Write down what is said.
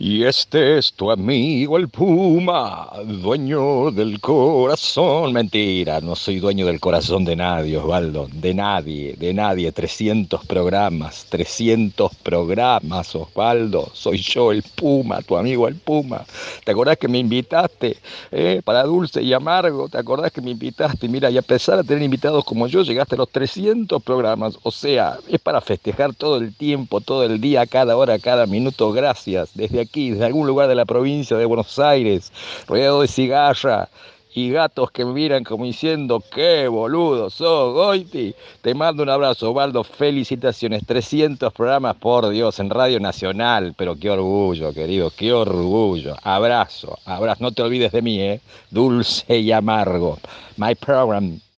Y este es tu amigo el Puma, dueño del corazón. Mentira, no soy dueño del corazón de nadie, Osvaldo. De nadie, de nadie. 300 programas, Osvaldo. Soy yo el Puma, tu amigo el Puma. ¿Te acordás que me invitaste para Dulce y Amargo? ¿Te acordás que me invitaste? Mira, y a pesar de tener invitados como yo, llegaste a los 300 programas. O sea, es para festejar todo el tiempo, todo el día, cada hora, cada minuto. Gracias. Desde aquí, desde algún lugar de la provincia de Buenos Aires, rodeado de cigarra y gatos que me miran como diciendo, qué boludo sos, Goiti. Te mando un abrazo, Osvaldo. Felicitaciones. 300 programas, por Dios, en Radio Nacional. Pero qué orgullo, querido, qué orgullo. Abrazo, abrazo. No te olvides de mí, ¿eh? Dulce y Amargo. My program.